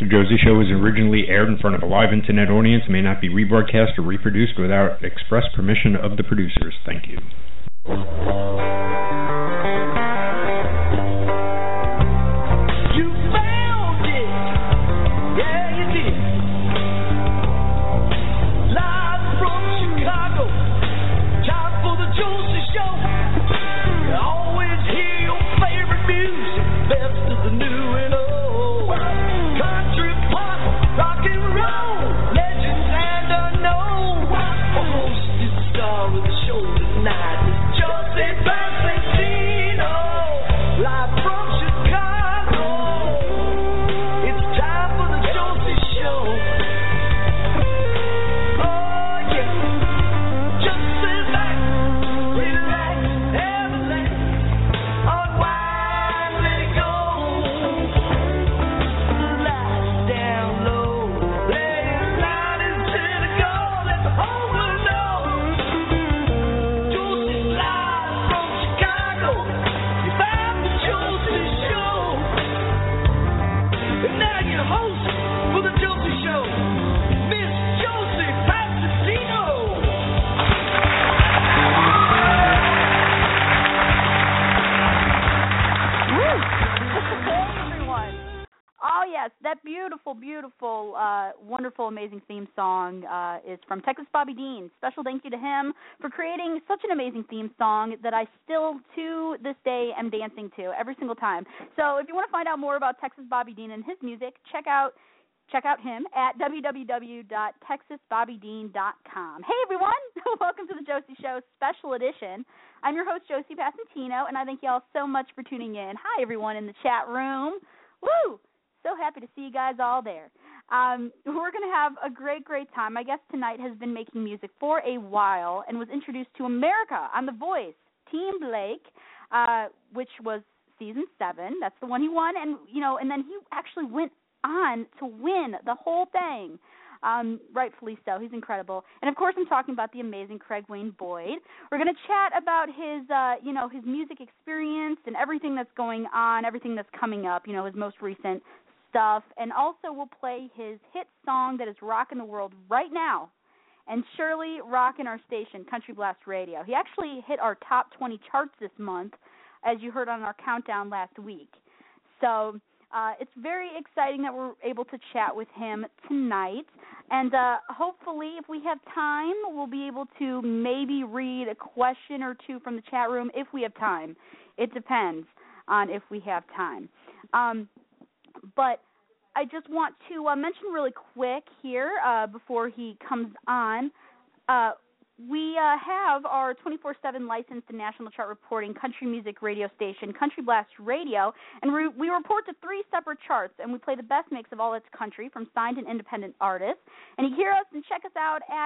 The Josie Show was originally aired in front of a live internet audience and may not be rebroadcast or reproduced without express permission of the producers. Thank you. Wonderful, amazing theme song is from Texas Bobby Dean. Special thank you to him for creating such an amazing theme song that I still, to this day, am dancing to every single time. So if you want to find out more about Texas Bobby Dean and his music, check out him at www.texasbobbydean.com. Hey, everyone. Welcome to the Josie Show Special Edition. I'm your host, Josie Passantino, and I thank you all so much for tuning in. Hi, everyone in the chat room. Woo! So happy to see you guys all there. We're going to have a great, great time. My guest tonight has been making music for a while and was introduced to America on The Voice, Team Blake, which was season 7. That's the one he won, and then he actually went on to win the whole thing. Rightfully so. He's incredible. And of course, I'm talking about the amazing Craig Wayne Boyd. We're going to chat about his, his music experience and everything that's going on, everything that's coming up. His most recent stuff, and also we'll play his hit song that is rocking the world right now, and surely rocking our station, Country Blast Radio. He actually hit our top 20 charts this month, as you heard on our countdown last week. So it's very exciting that we're able to chat with him tonight, and hopefully, if we have time, we'll be able to maybe read a question or two from the chat room if we have time. It depends on if we have time. But I just want to mention really quick here before he comes on, we have our 24/7 licensed and national chart reporting country music radio station, Country Blast Radio, and we report to 3 separate charts, and we play the best mix of all its country from signed and independent artists. And you hear us and check us out at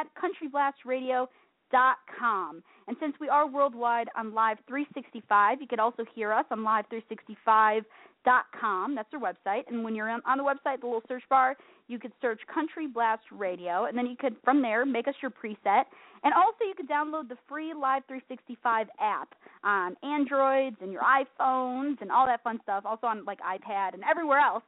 CountryBlastRadio.com. And since we are worldwide on Live 365, you could also hear us on Live365.com. That's our website. And when you're on the website, the little search bar, you could search Country Blast Radio, and then you could, from there, make us your preset. And also, you could download the free Live 365 app on Androids and your iPhones and all that fun stuff, also on, iPad and everywhere else.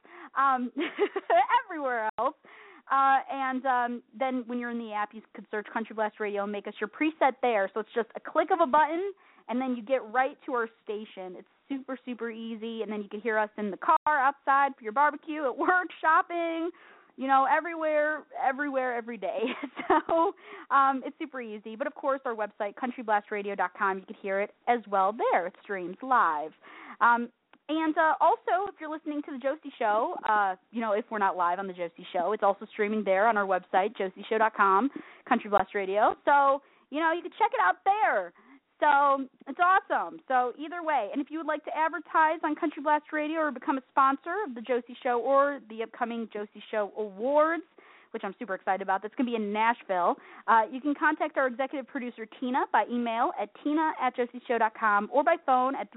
Everywhere else. Then when you're in the app, you could search Country Blast Radio and make us your preset there. So it's just a click of a button, and then you get right to our station. It's super, super easy, and then you can hear us in the car, outside, for your barbecue, at work, shopping, everywhere, every day. So it's super easy. But, of course, our website, CountryBlastRadio.com, you can hear it as well there. It streams live. And also, if you're listening to The Josie Show, if we're not live on The Josie Show, it's also streaming there on our website, josieshow.com, Country Blast Radio. So, you can check it out there. So it's awesome. So either way, and if you would like to advertise on Country Blast Radio or become a sponsor of The Josie Show or the upcoming Josie Show Awards, which I'm super excited about, that's going to be in Nashville, you can contact our executive producer, Tina, by email at tina@josieshow.com or by phone at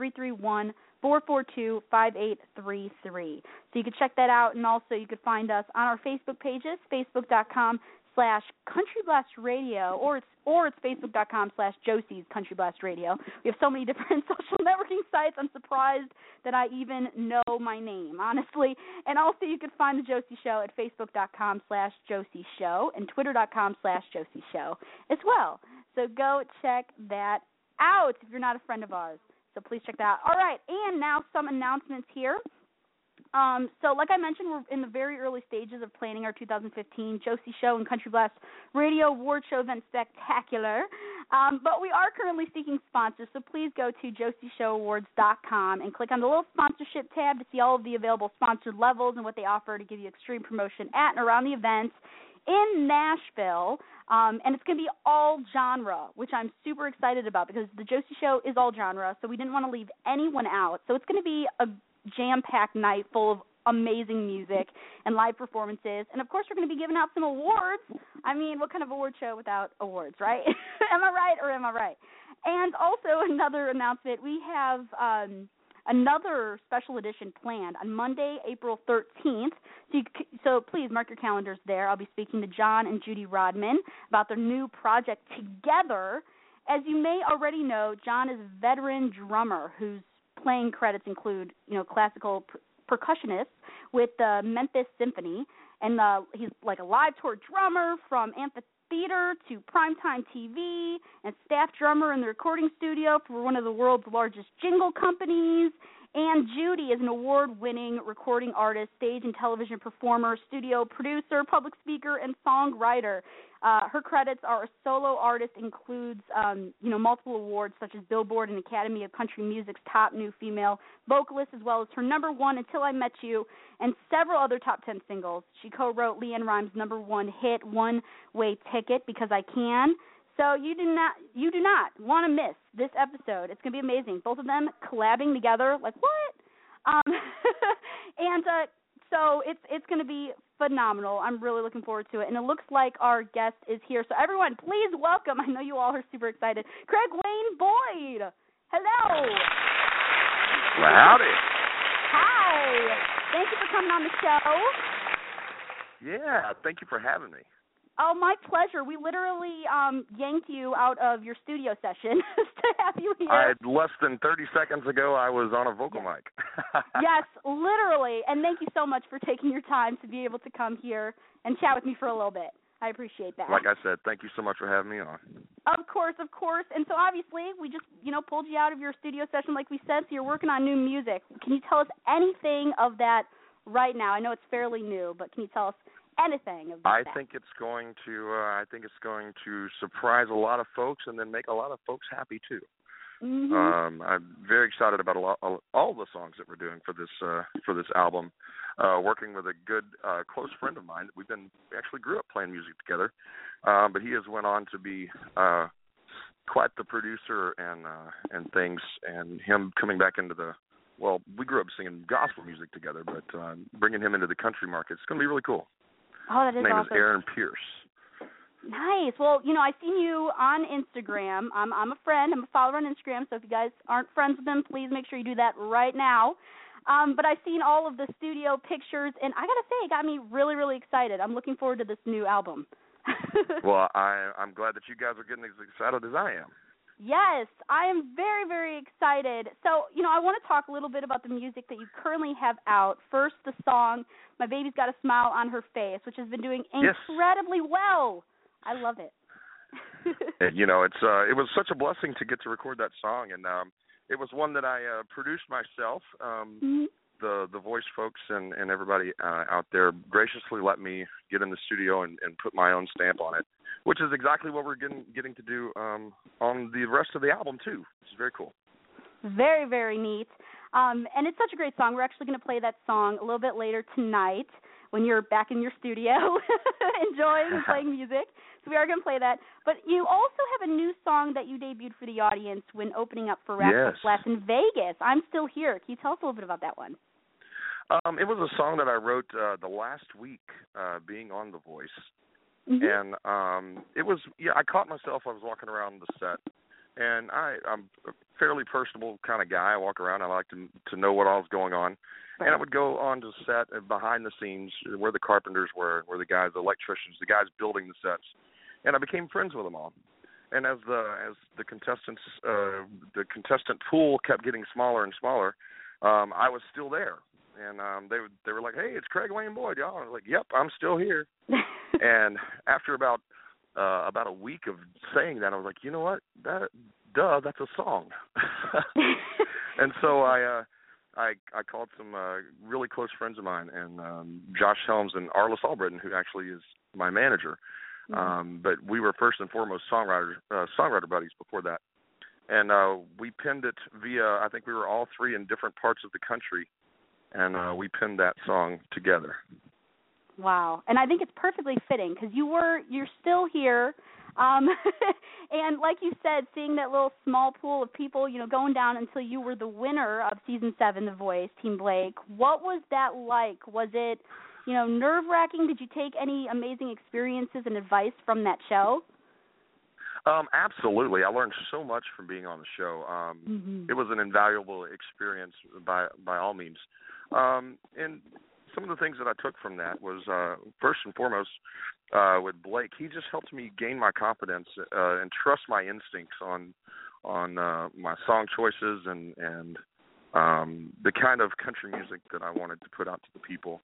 331-442-5833. So you can check that out, and also you can find us on our Facebook pages, facebook.com/ Facebook.com/CountryBlastRadio, or it's Facebook.com/Josie's Country Blast Radio. We have so many different social networking sites. I'm surprised that I even know my name, honestly. And also, you can find the Josie Show at Facebook.com/Josie Show and Twitter.com/Josie Show as well. So go check that out if you're not a friend of ours. So please check that out. All right, and now some announcements here. So like I mentioned, we're in the very early stages of planning our 2015 Josie Show and Country Blast Radio Award Show Event Spectacular. But we are currently seeking sponsors, so please go to josieshowawards.com and click on the little sponsorship tab to see all of the available sponsored levels and what they offer to give you extreme promotion at and around the events in Nashville. And it's going to be all genre, which I'm super excited about because the Josie Show is all genre, so we didn't want to leave anyone out. So it's going to be a jam-packed night full of amazing music and live performances. And, of course, we're going to be giving out some awards. I mean, what kind of award show without awards, right? Am I right or am I right? And also another announcement, we have another special edition planned on Monday, April 13th. So please mark your calendars there. I'll be speaking to John and Judy Rodman about their new project Together. As you may already know, John is a veteran drummer whose playing credits include, classical percussionist with the Memphis Symphony, and he's like a live tour drummer from amphitheater to primetime TV, and staff drummer in the recording studio for one of the world's largest jingle companies. And Judy is an award-winning recording artist, stage and television performer, studio producer, public speaker, and songwriter. Her credits are a solo artist, includes multiple awards such as Billboard and Academy of Country Music's top new female vocalist, as well as her #1 Until I Met You, and several other top 10 singles. She co-wrote LeAnn Rimes' #1 hit One Way Ticket, Because I Can. So you do not want to miss this episode. It's going to be amazing. Both of them collabing together, like what? So it's going to be phenomenal. I'm really looking forward to it. And it looks like our guest is here. So everyone, please welcome, I know you all are super excited, Craig Wayne Boyd. Hello. Well, howdy. Hi. Thank you for coming on the show. Yeah, thank you for having me. Oh, my pleasure. We literally yanked you out of your studio session to have you here. Less than 30 seconds ago, I was on a vocal mic. Yes, literally. And thank you so much for taking your time to be able to come here and chat with me for a little bit. I appreciate that. Like I said, thank you so much for having me on. Of course. And so obviously we just, pulled you out of your studio session like we said, so you're working on new music. Can you tell us anything of that right now? I know it's fairly new, but can you tell us anything of that? I think it's going to surprise a lot of folks and then make a lot of folks happy too. Mm-hmm. I'm very excited about all the songs that we're doing for this album. Working with a good close friend of mine. We actually grew up playing music together, but he has went on to be quite the producer and things. And him coming back into we grew up singing gospel music together, but bringing him into the country market, it's going to be really cool. Oh, that is awesome. His name is Aaron Pierce. Nice. Well, I've seen you on Instagram. I'm a friend. I'm a follower on Instagram, so if you guys aren't friends with him, please make sure you do that right now. But I've seen all of the studio pictures, and I got to say, it got me really, really excited. I'm looking forward to this new album. Well, I'm glad that you guys are getting as excited as I am. Yes, I am very, very excited. So, I want to talk a little bit about the music that you currently have out. First, the song, My Baby's Got a Smile on Her Face, which has been doing incredibly well. I love it. It was such a blessing to get to record that song, and it was one that I produced myself. Mm-hmm. The voice folks and everybody out there graciously let me get in the studio and put my own stamp on it, which is exactly what we're getting to do on the rest of the album, too, which is very cool. Very, very neat. And it's such a great song. We're actually going to play that song a little bit later tonight when you're back in your studio enjoying and playing music. So we are going to play that. But you also have a new song that you debuted for the audience when opening up for Rascal Flatts in Vegas, I'm Still Here. Can you tell us a little bit about that one? It was a song that I wrote the last week being on The Voice. Mm-hmm. And it was, I caught myself, I was walking around the set, and I'm fairly personable kind of guy. I walk around. I like to know what all's going on. Right. And I would go on to set behind the scenes where the carpenters were the guys, the electricians, the guys building the sets. And I became friends with them all. And as the contestant pool kept getting smaller and smaller, I was still there. And they were like, "Hey, it's Craig Wayne Boyd, y'all." I was like, "Yep, I'm still here." And after about a week of saying that, I was like, "You know what? That's a song." And so I called some really close friends of mine, and Josh Helms and Arliss Albritton, who actually is my manager. But we were first and foremost songwriter buddies before that. And we pinned it via, I think we were all three in different parts of the country, and we pinned that song together. Wow. And I think it's perfectly fitting because you're still here. And like you said, seeing that little small pool of people, going down until you were the winner of Season 7, The Voice, Team Blake, what was that like? Was it, nerve-wracking? Did you take any amazing experiences and advice from that show? Absolutely. I learned so much from being on the show. It was an invaluable experience by all means. And some of the things that I took from that was, first and foremost, with Blake, he just helped me gain my confidence and trust my instincts on my song choices and the kind of country music that I wanted to put out to the people.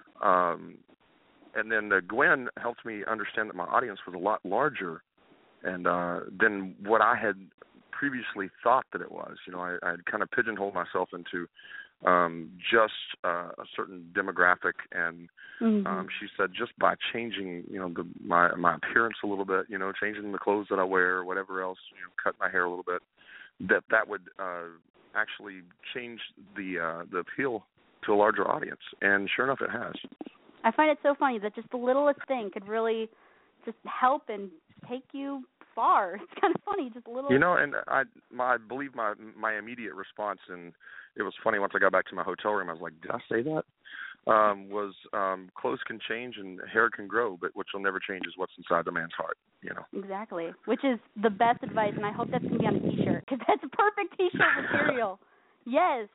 And then Gwen helped me understand that my audience was a lot larger and than what I had previously thought that it was. I had kind of pigeonholed myself into just a certain demographic, and she said just by changing, my appearance a little bit, changing the clothes that I wear, or whatever else, cut my hair a little bit, that would actually change the appeal to a larger audience. And sure enough, it has. I find it so funny that just the littlest thing could really just help and take you far. It's kind of funny, just a little. And I believe my immediate response, and it was funny once I got back to my hotel room, I was like, did I say that? Was clothes can change and hair can grow, but what you'll never change is what's inside the man's heart, Exactly, which is the best advice, and I hope that's going to be on a T-shirt, because that's a perfect T-shirt material. Yes.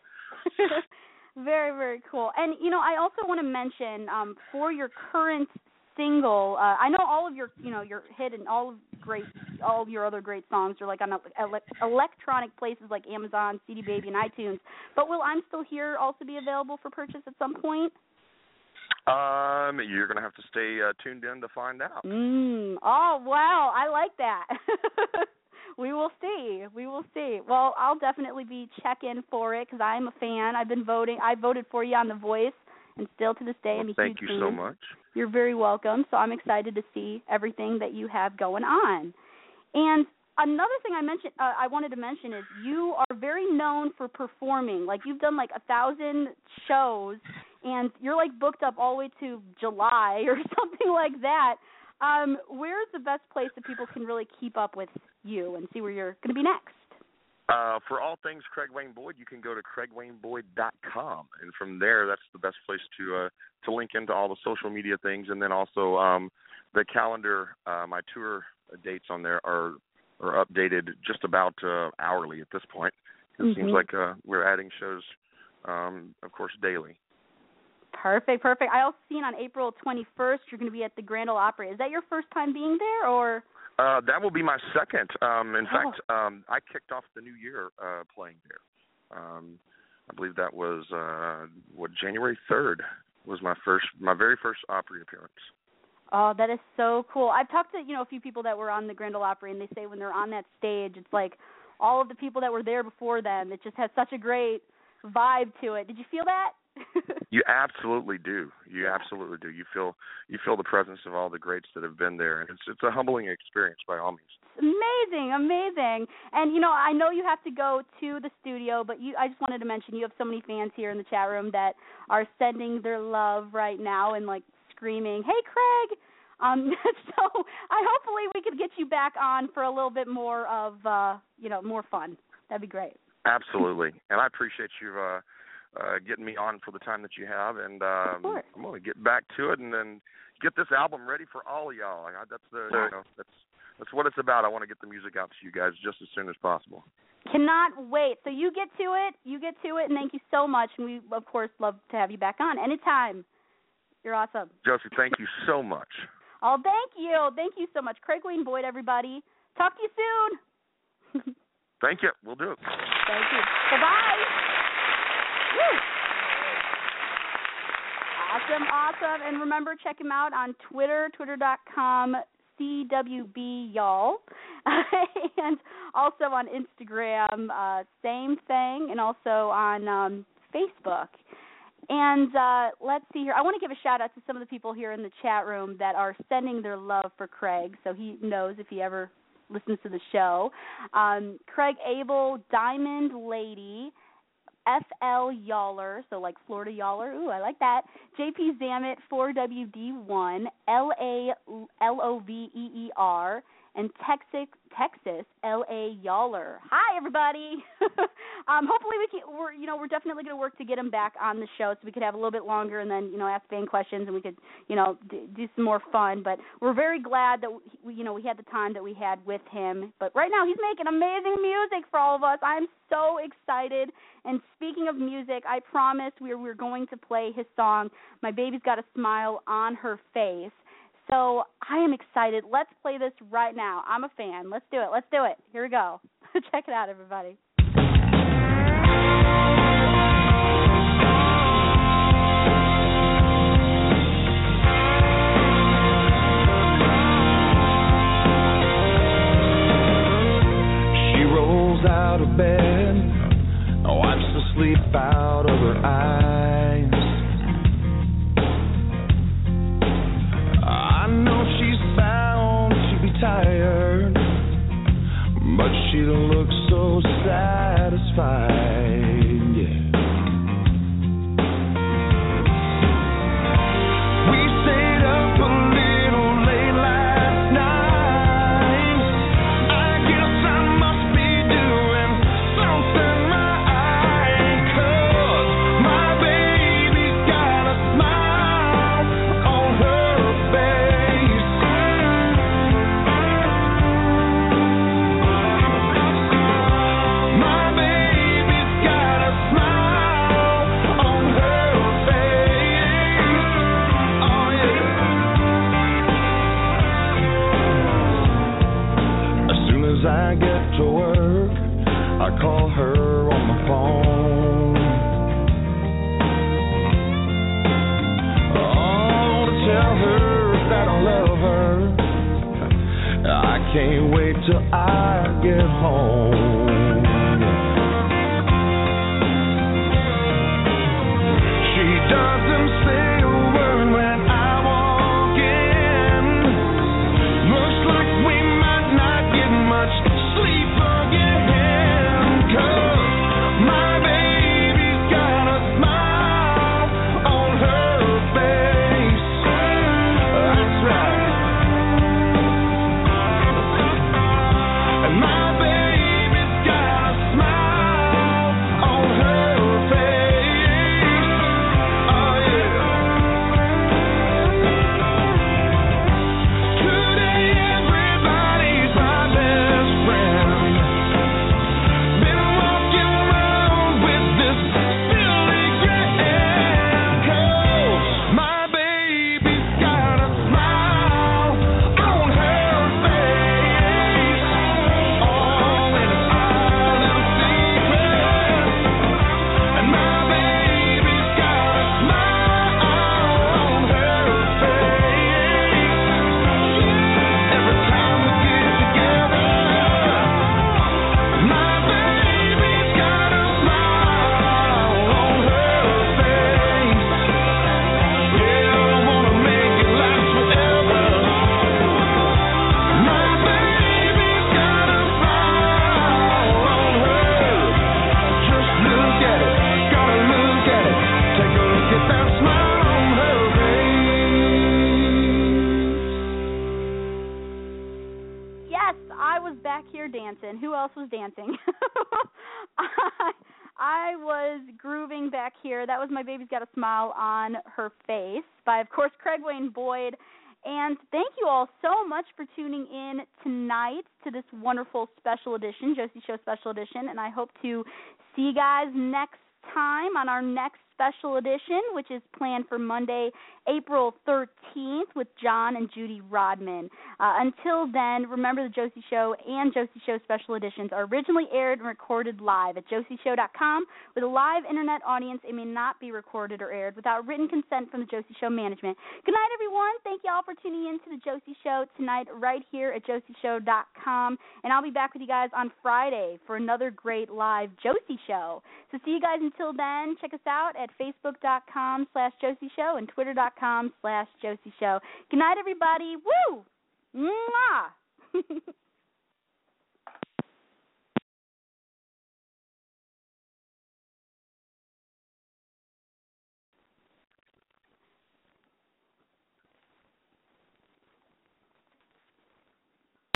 Very, very cool. And, I also want to mention, for your current single, I know all of your, your hit and all of your other great songs are like on electronic places like Amazon, CD Baby, and iTunes. But will I'm Still Here also be available for purchase at some point? You're going to have to stay tuned in to find out. Oh, wow. I like that. We will see. Well, I'll definitely be checking for it because I'm a fan. I've been voting. I voted for you on The Voice, and still to this day I'm a huge fan. Thank you so much. You're very welcome. So I'm excited to see everything that you have going on. And another thing I wanted to mention is you are very known for performing. Like you've done like 1,000 shows, and you're like booked up all the way to July or something like that. Where's the best place that people can really keep up with you and see where you're going to be next? For all things Craig Wayne Boyd, you can go to CraigWayneBoyd.com, and from there, that's the best place to link into all the social media things, and then also the calendar. My tour dates on there are updated just about hourly at this point. It seems like we're adding shows, of course, daily. Perfect. I also seen on April 21st you're going to be at the Grand Ole Opry. Is that your first time being there, or? That will be my second. In fact, I kicked off the new year playing there. I believe that was January 3rd was my very first Opry appearance. Oh, that is so cool. I've talked to a few people that were on the Grand Ole Opry, and they say when they're on that stage, it's like all of the people that were there before them. It just has such a great vibe to it. Did you feel that? You absolutely do. You absolutely do. You feel the presence of all the greats that have been there, and it's a humbling experience by all means. Amazing. And I know you have to go to the studio, but I just wanted to mention you have so many fans here in the chat room that are sending their love right now and like screaming, "Hey, Craig!" So hopefully we could get you back on for a little bit more of more fun. That'd be great. Absolutely, and I appreciate you getting me on for the time that you have, and I'm going to get back to it and then get this album ready for all of y'all. That's that's what it's about. I want to get the music out to you guys just as soon as possible. Cannot wait. So you get to it, and thank you so much. And we, of course, love to have you back on anytime. You're awesome. Josie, thank you so much. Oh, thank you. Thank you so much. Craig Wayne Boyd, everybody. Talk to you soon. Thank you. We'll do it. Thank you. Bye-bye. Woo. Awesome. And remember, check him out on Twitter, twitter.com, CWB y'all. And also on Instagram, same thing, and also on Facebook. And let's see here. I want to give a shout-out to some of the people here in the chat room that are sending their love for Craig, so he knows if he ever listens to the show. Craig Abel, Diamond Lady, FL Yaller, so like Florida Yaller. Ooh, I like that. JP Zammit, 4WD1, LALOVEER, and Texas LA Yaller. Hi, everybody. Hopefully we're definitely going to work to get him back on the show so we could have a little bit longer and then, ask fan questions and we could, do some more fun. But we're very glad that, we had the time that we had with him. But right now he's making amazing music for all of us. I'm so excited. And speaking of music, I promised we're going to play his song, My Baby's Got a Smile on Her Face. So I am excited. Let's play this right now. I'm a fan. Let's do it. Here we go. Check it out, everybody. She rolls out of bed, wipes the sleep out of her eyes. I know she's bound to be tired, but she don't look so satisfied, yeah. We stayed up a little late last night. I guess I must be doing something right, 'cause my baby's got a smile on her face. My baby's got a smile on her face. Oh yeah. As soon as I get to work, I call her on the phone. Oh, to tell her that I love her. I can't wait till I get home. She doesn't say a word when I walk in. Looks like we might not get much sleep again, 'cause my baby's got a smile on her face. That's right. And my baby's got a smile on her face. Oh yeah. Today everybody's my best friend. Been walking around with this silly grin, 'cause my baby's got a smile on her face. Oh, and it's all in secret. And my baby's got a smile on her face. Every time we get together, my baby's got a smile on her face. Yeah, I wanna make it last forever. My baby's got a smile on her. Just look at it, gotta look at it. Take a look at that smile on her face. Yes, I was back here dancing. Who else was dancing? I was grooving back here. That was My Baby's Got a Smile on Her Face by, of course, Craig Wayne Boyd. And thank you all so much for tuning in tonight to this wonderful special edition, Josie Show Special Edition, and I hope to see you guys next time on our next special edition, which is planned for Monday, April 13th with John and Judy Rodman. Until then, remember the Josie Show and Josie Show Special Editions are originally aired and recorded live at josieshow.com. With a live internet audience, it may not be recorded or aired without written consent from the Josie Show management. Good night, everyone. Thank you all for tuning in to the Josie Show tonight right here at josieshow.com. And I'll be back with you guys on Friday for another great live Josie Show. So see you guys until then. Check us out at facebook.com/Josie Show and twitter.com/Josie Show. Good night, everybody. Woo! Mwah!